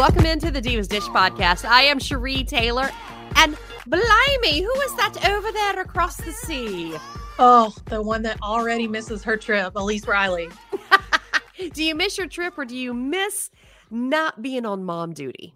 Welcome into the Divas Dish podcast. I am Cherie Taylor, and blimey, who is that over there across the sea? Oh, the one that already misses her trip, Elise Riley. Do you miss your trip, or do you miss not being on mom duty?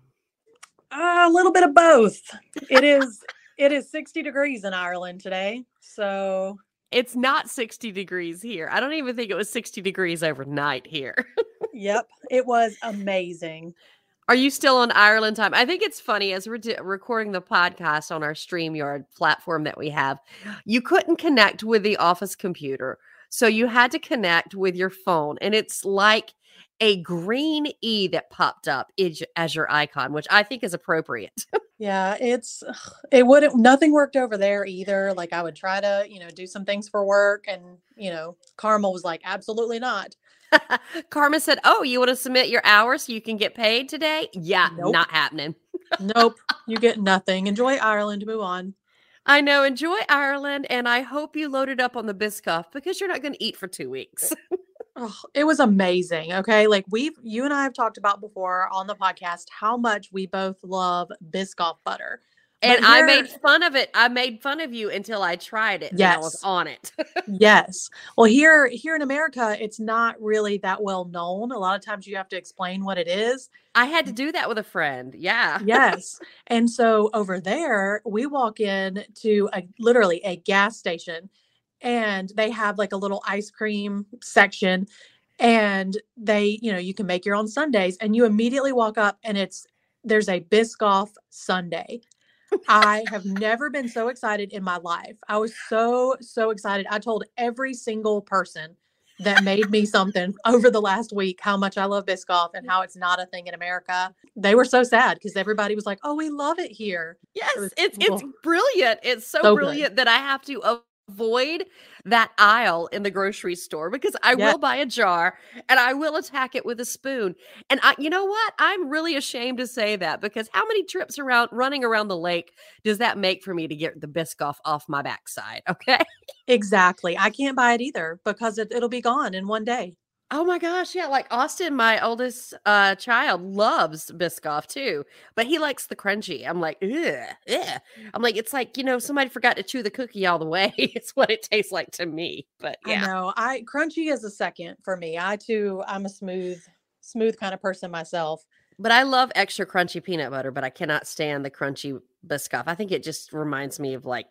A little bit of both. It is 60 degrees in Ireland today, so it's not 60 degrees here. I don't even think it was 60 degrees overnight here. Yep, it was amazing. Are you still on Ireland time? I think it's funny, as we're recording the podcast on our StreamYard platform that we have, you couldn't connect with the office computer. So you had to connect with your phone. And it's like a green E that popped up as your icon, which I think is appropriate. Yeah, nothing worked over there either. Like, I would try to, do some things for work, and, Karma was like, absolutely not. Karma said, oh, you want to submit your hours so you can get paid today? Yeah, Nope. Not happening. Nope, you get nothing. Enjoy Ireland, move on. I know, enjoy Ireland, and I hope you loaded up on the Biscoff, because you're not going to eat for 2 weeks. Oh, it was amazing. Okay. Like, you and I have talked about before on the podcast how much we both love Biscoff butter. And I made fun of it. I made fun of you until I tried it. Yes. And I was on it. Yes. Well, here in America, it's not really that well known. A lot of times you have to explain what it is. I had to do that with a friend. Yeah. Yes. And so over there, we walk in to literally a gas station, and they have like a little ice cream section, and you can make your own sundaes, and you immediately walk up and there's a Biscoff sundae. I have never been so excited in my life. I was so excited. I told every single person that made me something over the last week how much I love Biscoff and how it's not a thing in America. They were so sad because everybody was like, oh, we love it here. Yes, it's brilliant. It's so brilliant that I have to avoid that aisle in the grocery store, because I will buy a jar and I will attack it with a spoon. And you know what? I'm really ashamed to say that, because how many trips running around the lake does that make for me to get the Biscoff off my backside? Okay. Exactly. I can't buy it either, because it'll be gone in one day. Oh my gosh. Yeah. Like Austin, my oldest child, loves Biscoff too, but he likes the crunchy. I'm like, ugh. I'm like, it's like, somebody forgot to chew the cookie all the way. It's what it tastes like to me. But yeah. I know. Crunchy is a second for me. I'm a smooth kind of person myself. But I love extra crunchy peanut butter, but I cannot stand the crunchy Biscoff. I think it just reminds me of like,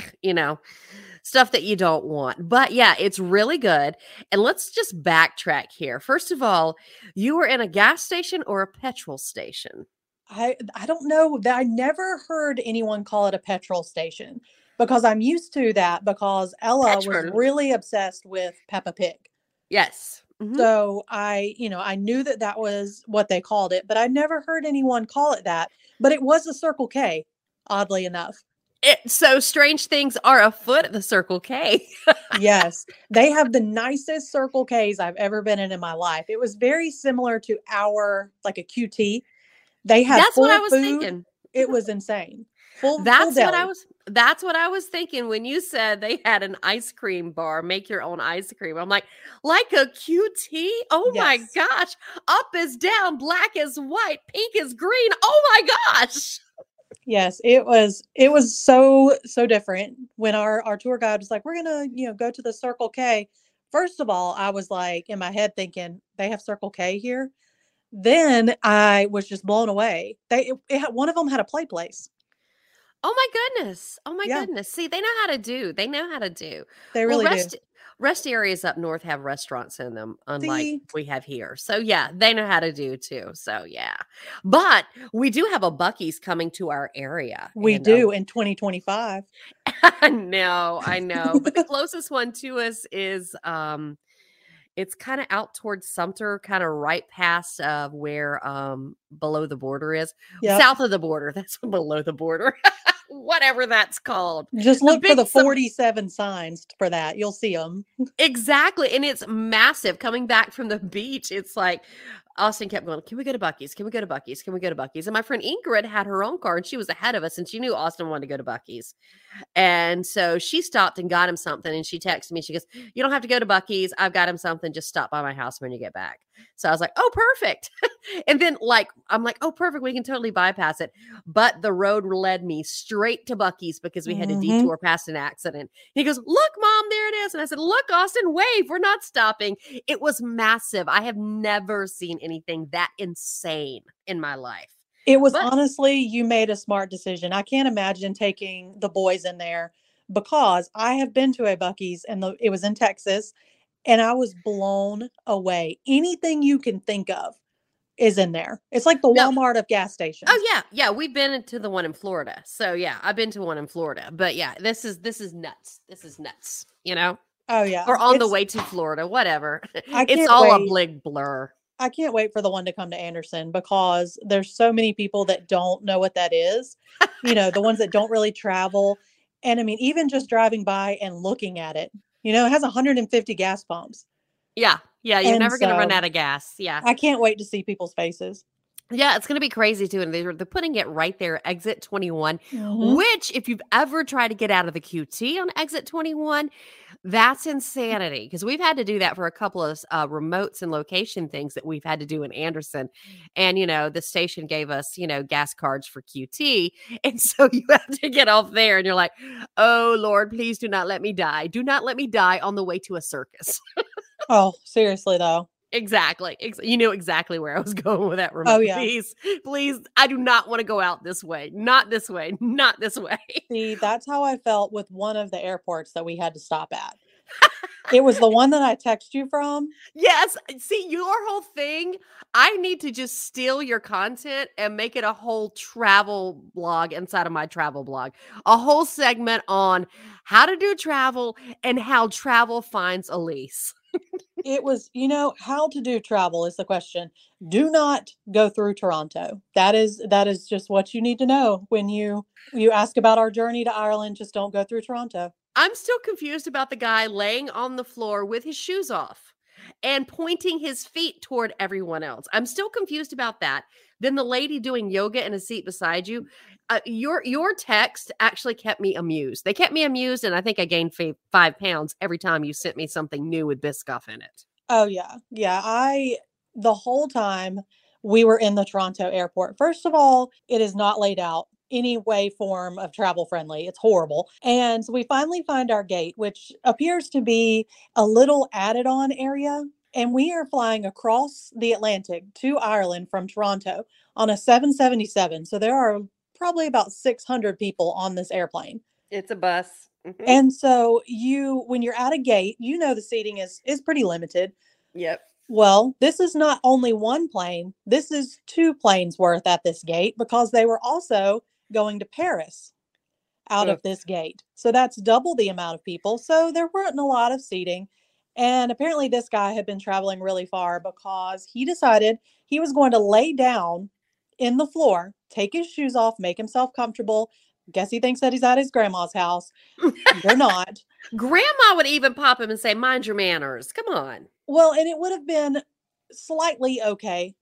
stuff that you don't want. But yeah, it's really good. And let's just backtrack here. First of all, you were in a gas station or a petrol station? I don't know. I never heard anyone call it a petrol station, because I'm used to that, because Ella was really obsessed with Peppa Pig. Yes. Mm-hmm. So I knew that was what they called it, but I never heard anyone call it that. But it was a Circle K, oddly enough. So strange things are afoot at the Circle K. Yes. They have the nicest Circle Ks I've ever been in my life. It was very similar to like a QT. They had That's what I was thinking. It was insane. That's what I was thinking when you said they had an ice cream bar, make your own ice cream. I'm like a QT? Oh my gosh. Up is down, black is white, pink is green. Oh my gosh. Yes, it was so different when our tour guide was like, we're going to, go to the Circle K. First of all, I was like in my head thinking, they have Circle K here. Then I was just blown away. One of them had a play place. Oh my goodness. Oh my goodness. See, they know how to do. They really do. Rest areas up north have restaurants in them, unlike we have here. So yeah, they know how to do too. So yeah. But we do have a Buc-ee's coming to our area. We do in 2025. I know. But the closest one to us is it's kind of out towards Sumter, kind of right past where below the border is. Yep. South of the border. That's below the border. Whatever that's called. Just look for the 47 signs for that. You'll see them. Exactly. And it's massive. Coming back from the beach, it's like Austin kept going, can we go to Buc-ee's? Can we go to Buc-ee's? Can we go to Buc-ee's? And my friend Ingrid had her own car and she was ahead of us and she knew Austin wanted to go to Buc-ee's. And so she stopped and got him something. And she texted me. She goes, you don't have to go to Buc-ee's. I've got him something. Just stop by my house when you get back. So I was like, oh, perfect. And then I'm like, oh, perfect. We can totally bypass it. But the road led me straight to Buc-ee's because we had to detour past an accident. He goes, look, Mom, there it is. And I said, look, Austin, wave. We're not stopping. It was massive. I have never seen anything that insane in my life. It was honestly, you made a smart decision. I can't imagine taking the boys in there because I have been to a Buc-ee's and it was in Texas and I was blown away. Anything you can think of is in there. It's like the Walmart of gas stations. Oh yeah. Yeah. We've been to the one in Florida. So yeah, I've been to one in Florida, but yeah, this is nuts. This is nuts, you know? Oh yeah. Or on the way to Florida, whatever. It's all a big blur. I can't wait for the one to come to Anderson because there's so many people that don't know what that is. You know, the ones that don't really travel. And I mean, even just driving by and looking at it, you know, it has 150 gas pumps. Yeah. Yeah. You're never going to run out of gas. Yeah. I can't wait to see people's faces. Yeah, it's going to be crazy too. And they're putting it right there, exit 21, which if you've ever tried to get out of the QT on exit 21, that's insanity. Because we've had to do that for a couple of remotes and location things that we've had to do in Anderson. And, you know, the station gave us, you know, gas cards for QT. And so you have to get off there and you're like, oh, Lord, please do not let me die. Do not let me die on the way to a circus. Oh, seriously, though. Exactly. You knew exactly where I was going with that remote. Oh, yeah. Please. I do not want to go out this way. Not this way. Not this way. See, that's how I felt with one of the airports that we had to stop at. It was the one that I text you from. Yes. See, your whole thing, I need to just steal your content and make it a whole travel blog inside of my travel blog. A whole segment on how to do travel and how travel finds Elise. It was, you know, how to do travel is the question. Do not go through Toronto. That is just what you need to know when you ask about our journey to Ireland. Just don't go through Toronto. I'm still confused about the guy laying on the floor with his shoes off and pointing his feet toward everyone else. I'm still confused about that. Then the lady doing yoga in a seat beside you. Your text actually kept me amused. They kept me amused, and I think I gained 5 pounds every time you sent me something new with Biscoff in it. Oh, yeah. Yeah, the whole time we were in the Toronto airport, first of all, it is not laid out any way, form of travel friendly. It's horrible. And we finally find our gate, which appears to be a little added on area. And we are flying across the Atlantic to Ireland from Toronto on a 777. So there are probably about 600 people on this airplane. It's a bus. Mm-hmm. And so when you're at a gate, you know, the seating is pretty limited. Yep. Well, this is not only one plane. This is 2 planes worth at this gate because they were also going to Paris out of this gate. So that's double the amount of people. So there weren't a lot of seating. And apparently this guy had been traveling really far because he decided he was going to lay down in the floor, take his shoes off, make himself comfortable. Guess he thinks that he's at his grandma's house. You're not. Grandma would even pop him and say, mind your manners. Come on. Well, and it would have been slightly okay,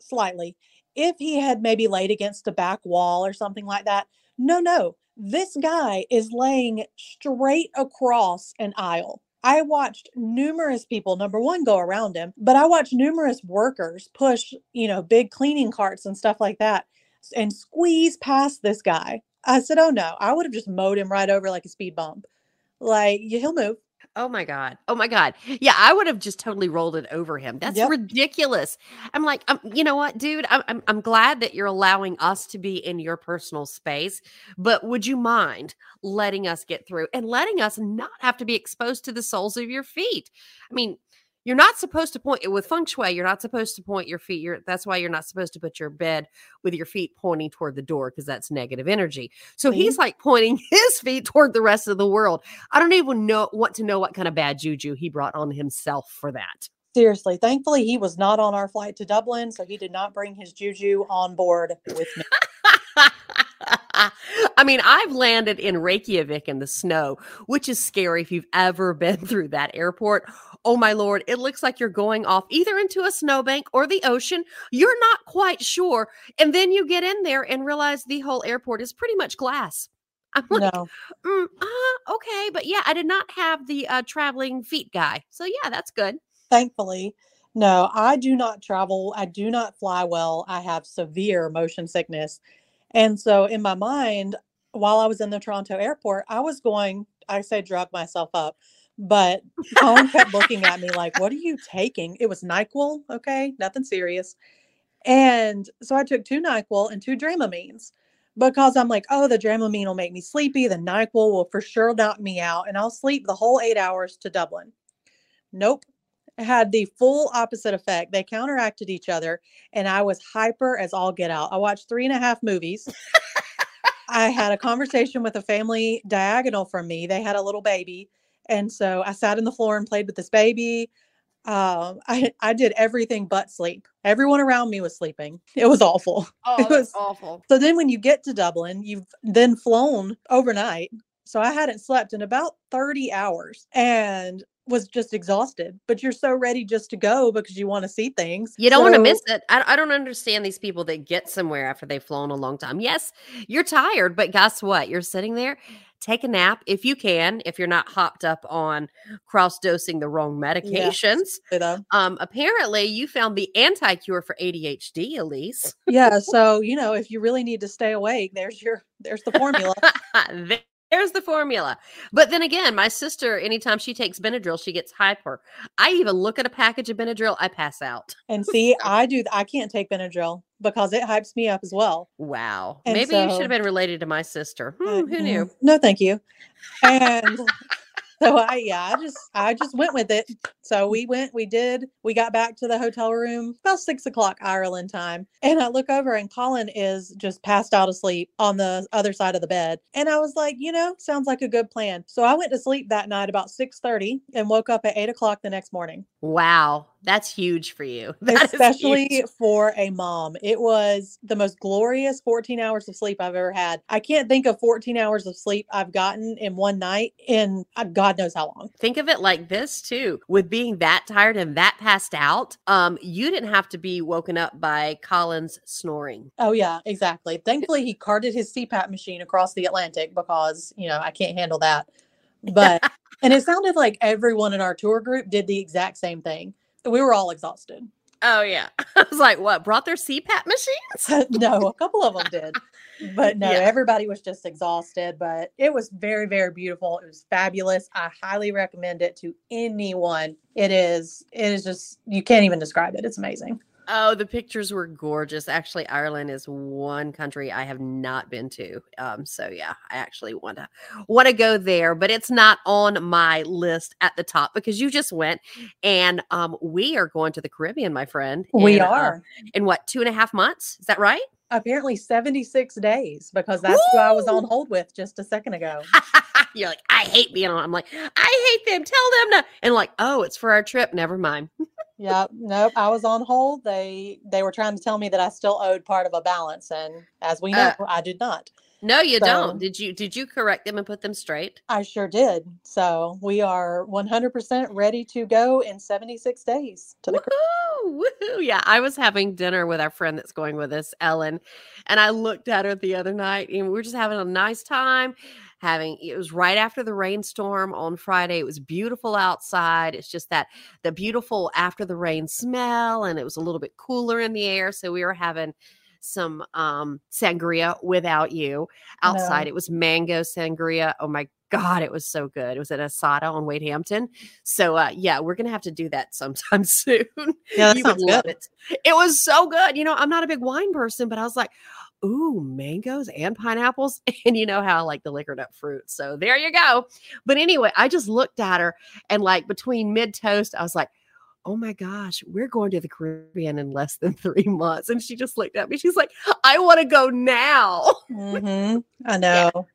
if he had maybe laid against a back wall or something like that. No. This guy is laying straight across an aisle. I watched numerous people, number one, go around him, but I watched numerous workers push, you know, big cleaning carts and stuff like that and squeeze past this guy. I said, oh no, I would have just mowed him right over like a speed bump. Like, he'll move. Oh my God. Yeah, I would have just totally rolled it over him. That's ridiculous. I'm like, you know what, dude? I'm glad that you're allowing us to be in your personal space, but would you mind letting us get through and letting us not have to be exposed to the soles of your feet? I mean, you're not supposed to point with feng shui. You're not supposed to point your feet. That's why you're not supposed to put your bed with your feet pointing toward the door because that's negative energy. So he's like pointing his feet toward the rest of the world. I don't even want to know what kind of bad juju he brought on himself for that. Seriously. Thankfully, he was not on our flight to Dublin, so he did not bring his juju on board with me. I mean, I've landed in Reykjavik in the snow, which is scary if you've ever been through that airport. Oh my Lord, it looks like you're going off either into a snowbank or the ocean. You're not quite sure. And then you get in there and realize the whole airport is pretty much glass. I'm like, No, okay. But yeah, I did not have the traveling feet guy. So yeah, that's good. thankfully. No, I do not travel. I do not fly well. I have severe motion sickness. And so in my mind, while I was in the Toronto airport, I was going, I say drug myself up, but Colin kept looking at me like, what are you taking? It was NyQuil, okay? Nothing serious. And so I took 2 NyQuil and 2 Dramamines because I'm like, oh, the Dramamine will make me sleepy. The NyQuil will for sure knock me out and I'll sleep the whole 8 hours to Dublin. Nope. It had the full opposite effect. They counteracted each other and I was hyper as all get out. I watched 3.5 movies. I had a conversation with a family diagonal from me. They had a little baby. And so I sat on the floor and played with this baby. I did everything but sleep. Everyone around me was sleeping. It was awful. Oh, It was that's awful. So then when you get to Dublin, you've then flown overnight. So I hadn't slept in about 30 hours and was just exhausted. But you're so ready just to go because you want to see things. You don't want to miss it. I don't understand these people that get somewhere after they've flown a long time. Yes, you're tired, but guess what? You're sitting there. Take a nap if you can, if you're not hopped up on cross-dosing the wrong medications. Yeah, apparently, you found the anti-cure for ADHD, Elise. Yeah, so, if you really need to stay awake, there's the formula. There's the formula. But then again, my sister, anytime she takes Benadryl, she gets hyper. I even look at a package of Benadryl, I pass out. And see, I can't take Benadryl because it hypes me up as well. Wow. And maybe you should have been related to my sister. Who knew? No, thank you. And so I just went with it. So we got back to the hotel room about 6:00 Ireland time. And I look over and Colin is just passed out asleep on the other side of the bed. And I was like, sounds like a good plan. So I went to sleep that night about 6:30 and woke up at 8:00 the next morning. Wow. That's huge for you. Especially for a mom. It was the most glorious 14 hours of sleep I've ever had. I can't think of 14 hours of sleep I've gotten in one night in God knows how long. Think of it like this too. With being that tired and that passed out, you didn't have to be woken up by Colin's snoring. Oh yeah, exactly. Thankfully he carted his CPAP machine across the Atlantic because, I can't handle that. But, and it sounded like everyone in our tour group did the exact same thing. We were all exhausted. Oh, yeah. I was like, what? Brought their CPAP machines? No, a couple of them did. But no, everybody was just exhausted. But it was very, very beautiful. It was fabulous. I highly recommend it to anyone. It is just, you can't even describe it. It's amazing. Oh, the pictures were gorgeous. Actually, Ireland is one country I have not been to. So yeah, I actually want to go there, but it's not on my list at the top because you just went, and we are going to the Caribbean, my friend. We are in what, 2.5 months? Is that right? Apparently 76 days because that's who I was on hold with just a second ago. You're like, I hate being on. I'm like, I hate them. Tell them to. And like, oh, it's for our trip. Never mind. Yeah, nope. I was on hold. They were trying to tell me that I still owed part of a balance, and as we know, I did not. No, you don't. Did you correct them and put them straight? I sure did. So we are 100% ready to go in 76 days. Woohoo! Yeah, I was having dinner with our friend that's going with us, Ellen, and I looked at her the other night, and we were just having a nice time. It was right after the rainstorm on Friday. It was beautiful outside. It's just that the beautiful after the rain smell, and it was a little bit cooler in the air. So we were having some sangria without you outside. No. It was mango sangria. Oh my God, it was so good. It was at Asada on Wade Hampton. So yeah, we're gonna have to do that sometime soon. Yeah, that sounds good. It was so good. I'm not a big wine person, but I was like, ooh, mangoes and pineapples. And you know how I like the liquored up fruit. So there you go. But anyway, I just looked at her and like between mid toast, I was like, oh my gosh, we're going to the Caribbean in less than 3 months. And she just looked at me. She's like, I want to go now. Mm-hmm. I know.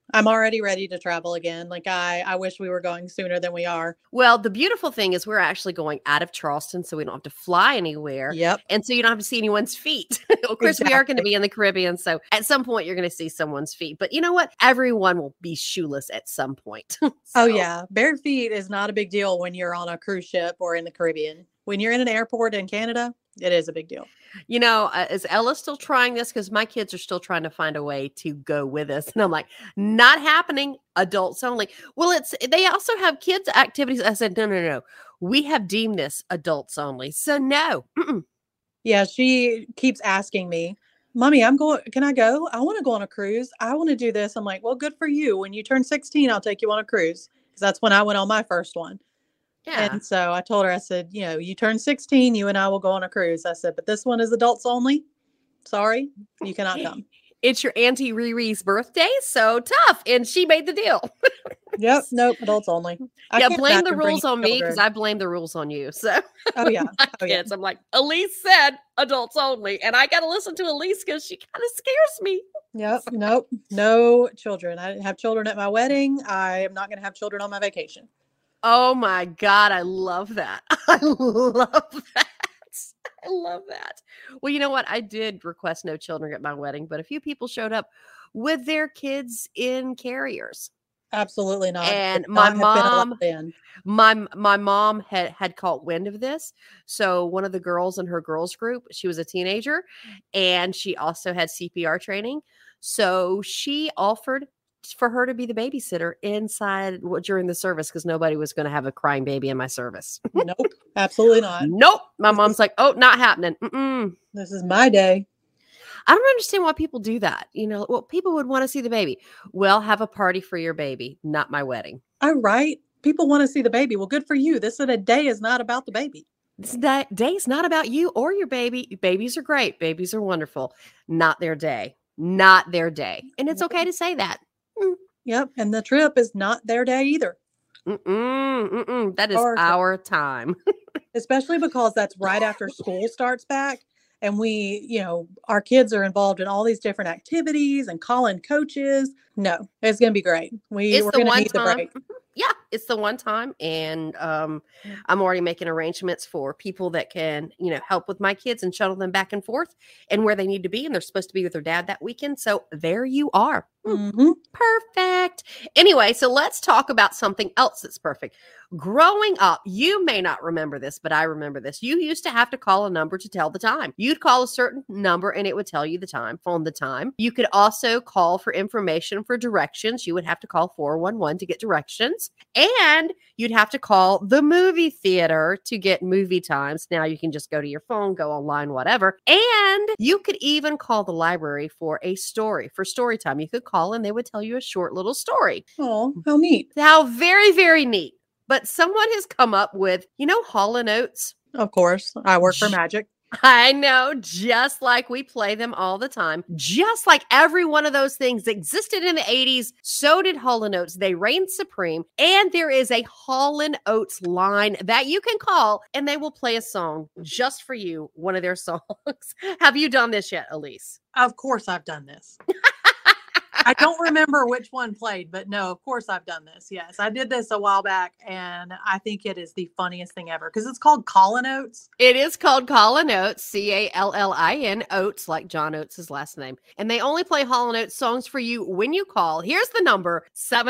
I'm already ready to travel again. Like I wish we were going sooner than we are. Well, the beautiful thing is we're actually going out of Charleston, so we don't have to fly anywhere. Yep. And so you don't have to see anyone's feet. Of course, we are going to be in the Caribbean, so at some point you're going to see someone's feet. But you know what? Everyone will be shoeless at some point. Oh yeah. Bare feet is not a big deal when you're on a cruise ship or in the Caribbean. When you're in an airport in Canada, it is a big deal. You know, is Ella still trying this? Because my kids are still trying to find a way to go with us. And I'm like, not happening. Adults only. Well, they also have kids activities. I said, no. We have deemed this adults only. So no. Mm-mm. Yeah, she keeps asking me, Mommy, can I go? I want to go on a cruise. I want to do this. I'm like, well, good for you. When you turn 16, I'll take you on a cruise. Because that's when I went on my first one. Yeah. And so I told her, I said, you turn 16, you and I will go on a cruise. I said, but this one is adults only. Sorry, you cannot come. It's your Auntie Riri's birthday, so tough. And she made the deal. Yep. Nope. Adults only. Blame the rules on me because I blame the rules on you. So oh yeah. Kids, I'm like, Elise said adults only. And I got to listen to Elise because she kind of scares me. Yep. Nope. No children. I didn't have children at my wedding. I am not going to have children on my vacation. Oh my God. I love that. I love that. I love that. Well, you know what? I did request no children at my wedding, but a few people showed up with their kids in carriers. Absolutely not. And my mom had caught wind of this. So one of the girls in her girls group, she was a teenager and she also had CPR training. So she offered for her to be the babysitter inside during the service because nobody was going to have a crying baby in my service. Nope, absolutely not. Nope. My mom's like, oh, not happening. This is my day. I don't understand why people do that. Well, people would want to see the baby. Well, have a party for your baby, not my wedding. All right. People want to see the baby. Well, good for you. This day is not about the baby. This day is not about you or your baby. Babies are great. Babies are wonderful. Not their day. Not their day. And it's okay to say that. Yep. And the trip is not their day either. That is our time. Especially because that's right after school starts back. And we, our kids are involved in all these different activities and calling coaches. No, it's going to be great. We're going to need the break. Yeah, it's the one time. And I'm already making arrangements for people that can, help with my kids and shuttle them back and forth and where they need to be. And they're supposed to be with their dad that weekend. So there you are. Mm-hmm. Perfect. Anyway, so let's talk about something else that's perfect. Growing up, you may not remember this, but I remember this. You used to have to call a number to tell the time. You'd call a certain number and it would tell you the time, phone the time. You could also call for information for directions. You would have to call 411 to get directions. And you'd have to call the movie theater to get movie times. Now you can just go to your phone, go online, whatever. And you could even call the library for a story, for story time. You could call and they would tell you a short little story. Oh, how neat. How very, very neat. But someone has come up with, Hall & Oates. Of course. I work for Magic. I know, just like we play them all the time. Just like every one of those things existed in the 80s, so did Hall & Oates. They reigned supreme. And there is a Hall & Oates line that you can call, and they will play a song just for you, one of their songs. Have you done this yet, Elise? Of course I've done this. I don't remember which one played, but no, of course I've done this. Yes, I did this a while back, and I think it is the funniest thing ever because it's called Callin' Oates. It is called Callin' Oates, Callin Oates, like John Oates' last name. And they only play Hall & Oates songs for you when you call. Here's the number,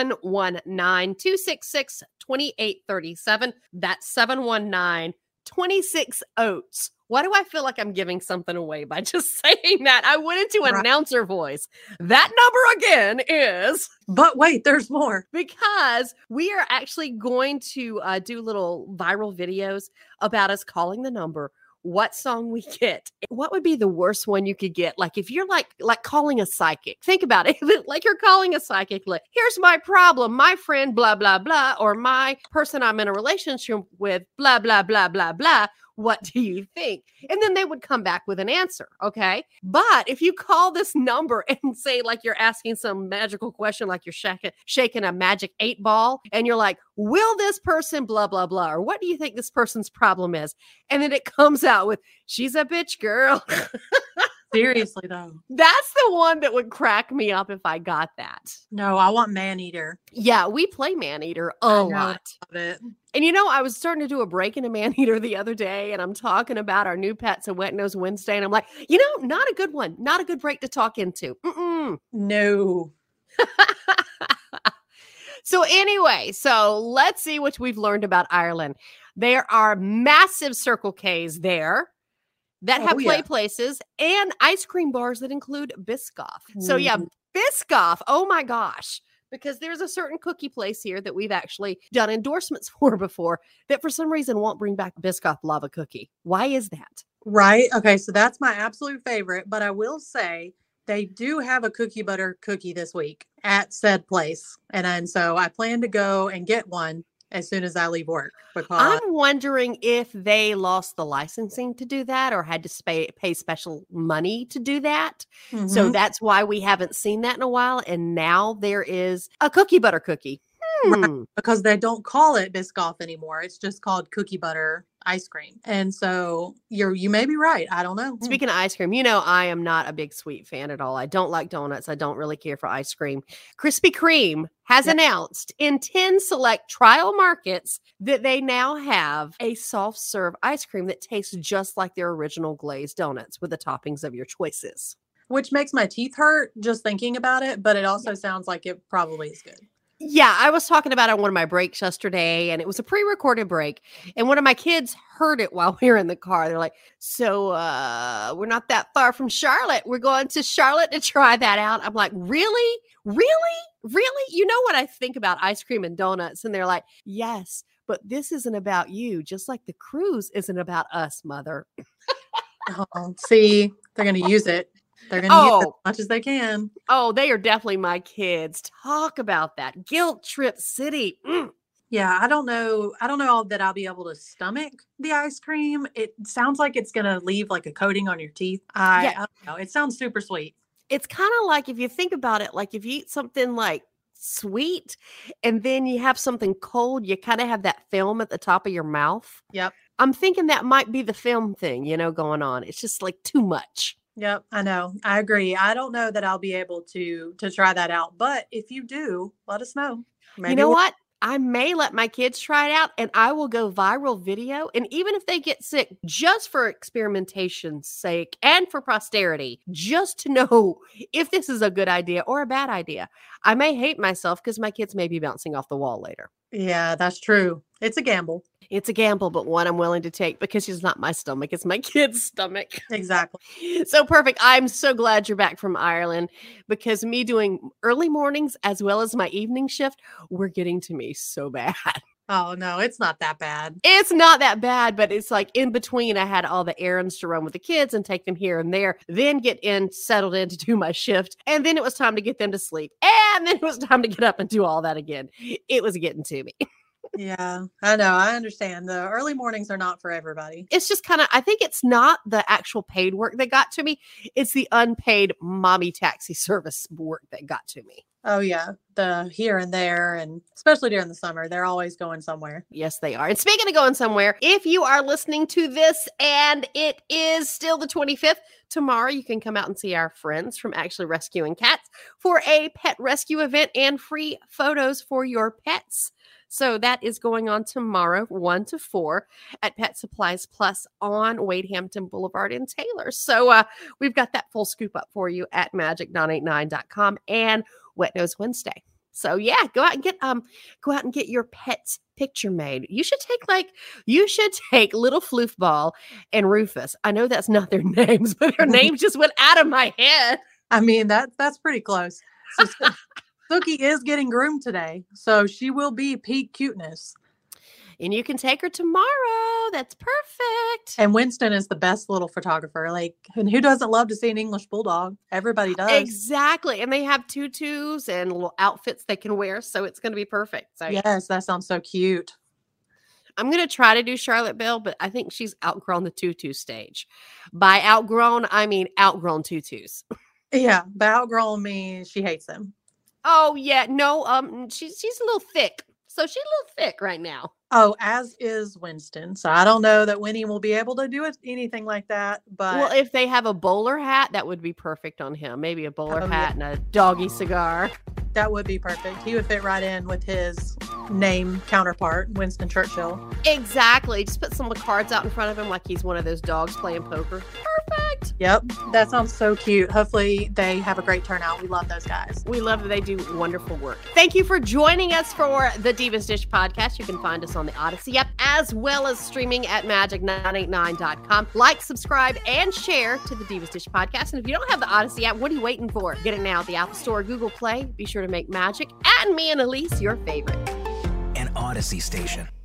719-266-2837. That's 719-26-OATES. Why do I feel like I'm giving something away by just saying that? I went into announcer voice. That number again is... But wait, there's more. Because we are actually going to do little viral videos about us calling the number, what song we get. What would be the worst one you could get? Like if you're like calling a psychic. Think about it. Like you're calling a psychic. Like, here's my problem. My friend, blah, blah, blah. Or my person I'm in a relationship with, blah, blah, blah, blah, blah. What do you think? And then they would come back with an answer. Okay. But if you call this number and say, like, you're asking some magical question, like you're shaking a magic 8 ball and you're like, will this person blah, blah, blah, or what do you think this person's problem is? And then it comes out with, she's a bitch girl. Seriously, though. That's the one that would crack me up if I got that. No, I want Maneater. Yeah, we play Maneater a lot. I love it. And I was starting to do a break in a Maneater the other day, and I'm talking about our new pets at Wet Nose Wednesday, and I'm like, not a good one. Not a good break to talk into. No. So anyway, let's see what we've learned about Ireland. There are massive Circle Ks there that have play places and ice cream bars that include Biscoff. So yeah, Biscoff, oh my gosh. Because there's a certain cookie place here that we've actually done endorsements for before that for some reason won't bring back Biscoff lava cookie. Why is that? Right. Okay. So that's my absolute favorite. But I will say they do have a cookie butter cookie this week at said place. And so I plan to go and get one as soon as I leave work. Because I'm wondering if they lost the licensing to do that or had to pay special money to do that. So that's why we haven't seen that in a while. And now there is a cookie butter cookie. Right, because they don't call it Biscoff anymore. It's just called cookie butter ice cream. And so you may be right. I don't know. Speaking of ice cream, I am not a big sweet fan at all. I don't like donuts. I don't really care for ice cream. Krispy Kreme has announced in 10 select trial markets that they now have a soft serve ice cream that tastes just like their original glazed donuts with the toppings of your choices. Which makes my teeth hurt just thinking about it, but it also sounds like it probably is good. Yeah, I was talking about it on one of my breaks yesterday, and it was a pre-recorded break, and one of my kids heard it while we were in the car. They're like, so we're not that far from Charlotte. We're going to Charlotte to try that out. I'm like, really? Really? Really? You know what I think about ice cream and donuts? And they're like, yes, but this isn't about you, just like the cruise isn't about us, Mother. See, they're going to use it. They're going to use it as much as they can. Oh, they are definitely my kids. Talk about that. Guilt Trip City. Yeah, I don't know that I'll be able to stomach the ice cream. It sounds like it's going to leave like a coating on your teeth. I don't know. It sounds super sweet. It's kind of like, if you think about it, like if you eat something like sweet and then you have something cold, you kind of have that film at the top of your mouth. Yep. I'm thinking that might be the film thing, going on. It's just like too much. Yep, I know. I agree. I don't know that I'll be able to try that out, but if you do, let us know. Maybe you know what? I may let my kids try it out, and I will go viral video. And even if they get sick, just for experimentation's sake and for posterity, just to know if this is a good idea or a bad idea. I may hate myself because my kids may be bouncing off the wall later. Yeah, that's true. It's a gamble. It's a gamble, but one I'm willing to take because it's not my stomach. It's my kid's stomach. Exactly. So perfect. I'm so glad you're back from Ireland because me doing early mornings as well as my evening shift were getting to me so bad. Oh, no, it's not that bad. It's not that bad, but it's like in between I had all the errands to run with the kids and take them here and there, then get settled in to do my shift. And then it was time to get them to sleep. And then it was time to get up and do all that again. It was getting to me. Yeah, I know. I understand. The early mornings are not for everybody. It's just kind of, I think it's not the actual paid work that got to me. It's the unpaid mommy taxi service work that got to me. Oh, yeah. The here and there, and especially during the summer, they're always going somewhere. Yes, they are. And speaking of going somewhere, if you are listening to this and it is still the 25th, tomorrow you can come out and see our friends from Actually Rescuing Cats for a pet rescue event and free photos for your pets. So that is going on tomorrow, 1 to 4 at Pet Supplies Plus on Wade Hampton Boulevard in Taylor. So we've got that full scoop up for you at magic989.com and Wet Nose Wednesday. So yeah, go out and get your pet's picture made. You should take Little Floofball and Rufus. I know that's not their names, but their names just went out of my head. I mean, that's pretty close. So, Sookie is getting groomed today, so she will be peak cuteness. And you can take her tomorrow. That's perfect. And Winston is the best little photographer. Like, and who doesn't love to see an English bulldog? Everybody does. Exactly. And they have tutus and little outfits they can wear, so it's going to be perfect. So yes, that sounds so cute. I'm going to try to do Charlotte Belle, but I think she's outgrown the tutu stage. By outgrown, I mean outgrown tutus. Yeah, but outgrown means she hates them. Oh yeah, no, she's a little thick. So she's a little thick right now. Oh, as is Winston. So I don't know that Winnie will be able to do anything like that. But well, if they have a bowler hat, that would be perfect on him. Maybe a bowler hat and a doggy cigar. That would be perfect. He would fit right in with his name counterpart, Winston Churchill. Exactly. Just put some of the cards out in front of him like he's one of those dogs playing poker. Perfect. Yep. That sounds so cute. Hopefully they have a great turnout. We love those guys. We love that they do wonderful work. Thank you for joining us for the Divas Dish podcast. You can find us on the Odyssey app as well as streaming at magic989.com. Like, subscribe, and share to the Divas Dish podcast. And if you don't have the Odyssey app, what are you waiting for? Get it now at the Apple Store or Google Play. Be sure to make Magic and me and Elise your favorite. An Odyssey station.